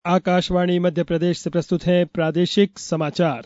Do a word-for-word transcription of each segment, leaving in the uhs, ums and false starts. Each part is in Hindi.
आकाशवाणी मध्य प्रदेश से प्रस्तुत है प्रादेशिक समाचार।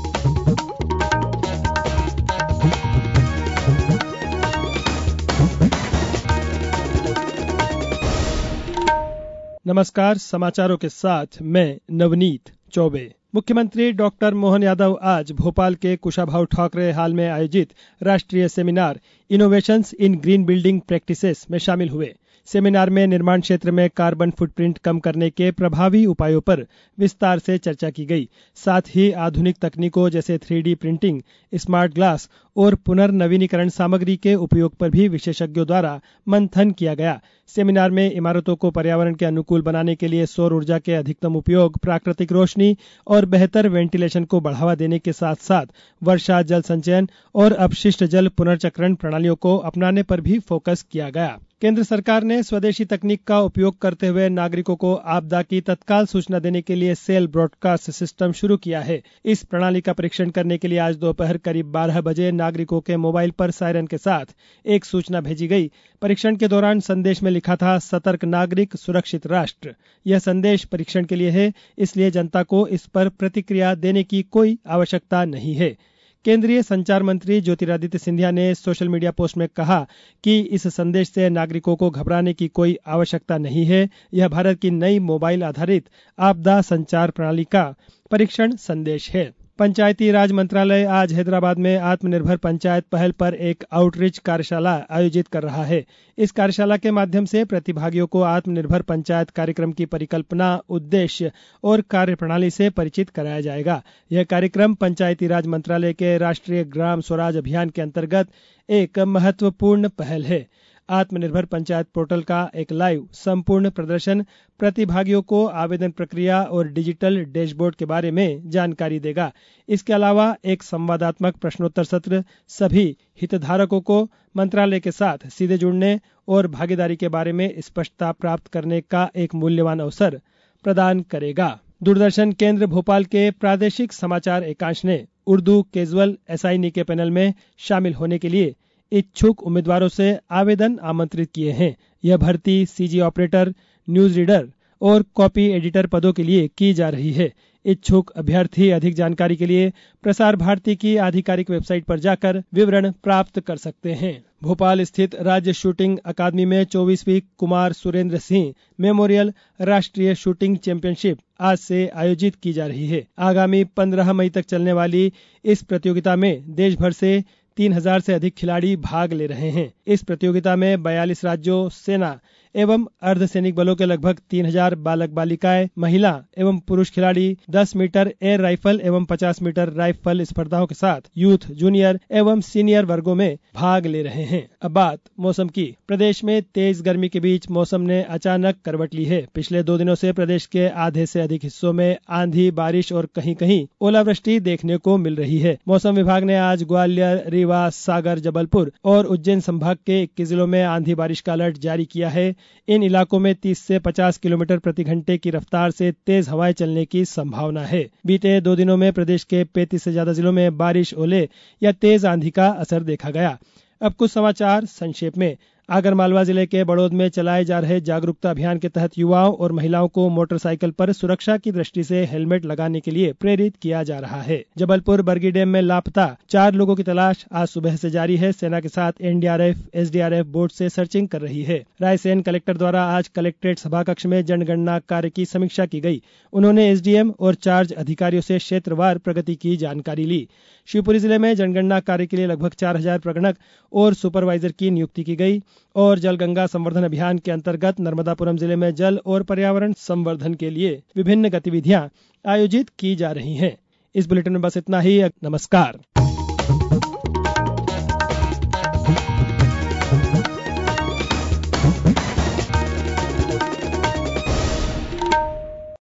नमस्कार, समाचारों के साथ मैं नवनीत चौबे। मुख्यमंत्री डॉक्टर मोहन यादव आज भोपाल के कुशाभाऊ ठाकरे हाल में आयोजित राष्ट्रीय seminar innovations in green building practices में शामिल हुए। सेमिनार में निर्माण क्षेत्र में कार्बन फुटप्रिंट कम करने के प्रभावी उपायों पर विस्तार से चर्चा की गई। साथ ही आधुनिक तकनीकों जैसे three D printing, smart glass और पुनर्नवीनीकरण सामग्री के उपयोग पर भी विशेषज्ञों द्वारा मंथन किया गया। सेमिनार में इमारतों को पर्यावरण के अनुकूल बनाने के लिए सौर ऊर्जा के अधिकतम उपयोग, प्राकृतिक रोशनी और बेहतर वेंटिलेशन को बढ़ावा देने के साथ साथ वर्षा जल संचयन और अपशिष्ट जल पुनर्चक्रण प्रणालियों को अपनाने पर भी फोकस किया गया। केंद्र सरकार ने स्वदेशी तकनीक का उपयोग करते हुए नागरिकों को आपदा की तत्काल सूचना देने के लिए सेल ब्रॉडकास्ट सिस्टम शुरू किया है। इस प्रणाली का परीक्षण करने के लिए आज दोपहर करीब बारह बजे नागरिकों के मोबाइल पर सायरन के साथ एक सूचना भेजी गई। परीक्षण के दौरान संदेश में लिखा था, सतर्क नागरिक सुरक्षित राष्ट्र। यह संदेश परीक्षण के लिए है, इसलिए जनता को इस पर प्रतिक्रिया देने की कोई आवश्यकता नहीं है। केंद्रीय संचार मंत्री ज्योतिरादित्य सिंधिया ने सोशल मीडिया पोस्ट में कहा कि इस संदेश से नागरिकों को घबराने की कोई आवश्यकता नहीं है। यह भारत की नई मोबाइल आधारित आपदा संचार प्रणाली का परीक्षण संदेश है। पंचायती राज मंत्रालय आज हैदराबाद में आत्मनिर्भर पंचायत पहल पर एक आउटरीच कार्यशाला आयोजित कर रहा है। इस कार्यशाला के माध्यम से प्रतिभागियों को आत्मनिर्भर पंचायत कार्यक्रम की परिकल्पना, उद्देश्य और कार्यप्रणाली से परिचित कराया जाएगा। यह कार्यक्रम पंचायती राज मंत्रालय के राष्ट्रीय ग्राम स्वराज अभियान के अंतर्गत एक महत्वपूर्ण पहल है। आत्मनिर्भर पंचायत पोर्टल का एक लाइव संपूर्ण प्रदर्शन प्रतिभागियों को आवेदन प्रक्रिया और डिजिटल डैशबोर्ड के बारे में जानकारी देगा। इसके अलावा एक संवादात्मक प्रश्नोत्तर सत्र सभी हितधारकों को मंत्रालय के साथ सीधे जुड़ने और भागीदारी के बारे में स्पष्टता प्राप्त करने का एक मूल्यवान अवसर प्रदान करेगा। दूरदर्शन केंद्र भोपाल के प्रादेशिक समाचार एकांश ने उर्दू कैजुअल एसआईनी के पैनल में शामिल होने के लिए इच्छुक उम्मीदवारों से आवेदन आमंत्रित किए हैं। यह भर्ती सीजी ऑपरेटर, न्यूज रीडर और कॉपी एडिटर पदों के लिए की जा रही है। इच्छुक अभ्यर्थी अधिक जानकारी के लिए प्रसार भारती की आधिकारिक वेबसाइट पर जाकर विवरण प्राप्त कर सकते हैं। भोपाल स्थित राज्य शूटिंग अकादमी में चौबीसवीं कुमार सुरेंद्र सिंह मेमोरियल राष्ट्रीय शूटिंग चैंपियनशिप आज से आयोजित की जा रही है। आगामी पंद्रह मई तक चलने वाली इस प्रतियोगिता में देश भर से तीन हजार से अधिक खिलाड़ी भाग ले रहे हैं। इस प्रतियोगिता में बयालीस राज्यों, सेना एवं अर्धसैनिक बलों के लगभग तीन हजार बालक बालिकाएं, महिला एवं पुरुष खिलाड़ी दस मीटर एयर राइफल एवं पचास मीटर राइफल स्पर्धाओं के साथ यूथ, जूनियर एवं सीनियर वर्गों में भाग ले रहे हैं। अब बात मौसम की। प्रदेश में तेज गर्मी के बीच मौसम ने अचानक करवट ली है। पिछले दो दिनों से प्रदेश के आधे से अधिक हिस्सों में आंधी, बारिश और कहीं कहीं ओलावृष्टि देखने को मिल रही है। मौसम विभाग ने आज ग्वालियर, रीवा, सागर, जबलपुर और उज्जैन संभाग के इक्कीस जिलों में आंधी बारिश का अलर्ट जारी किया है। इन इलाकों में तीस से पचास किलोमीटर प्रति घंटे की रफ्तार से तेज हवाएं चलने की संभावना है। बीते दो दिनों में प्रदेश के पैंतीस से ज्यादा जिलों में बारिश, ओले या तेज आंधी का असर देखा गया। अब कुछ समाचार संक्षेप में। आगरमालवा जिले के बड़ौद में चलाए जा रहे जागरूकता अभियान के तहत युवाओं और महिलाओं को मोटरसाइकिल पर सुरक्षा की दृष्टि से हेलमेट लगाने के लिए प्रेरित किया जा रहा है। जबलपुर बरगी डैम में लापता चार लोगों की तलाश आज सुबह से जारी है। सेना के साथ एनडीआरएफ, एसडीआरएफ बोट से सर्चिंग कर रही है। रायसेन कलेक्टर द्वारा आज कलेक्ट्रेट सभाकक्ष में जनगणना कार्य की समीक्षा की गई। उन्होंने एसडीएम और चार्ज अधिकारियों से क्षेत्रवार प्रगति की जानकारी ली। शिवपुरी जिले में जनगणना कार्य के लिए लगभग चार हजार प्रगणक और सुपरवाइजर की नियुक्ति की गई। और जल गंगा संवर्धन अभियान के अंतर्गत नर्मदापुरम जिले में जल और पर्यावरण संवर्धन के लिए विभिन्न गतिविधियां आयोजित की जा रही हैं। इस बुलेटिन में बस इतना ही। नमस्कार।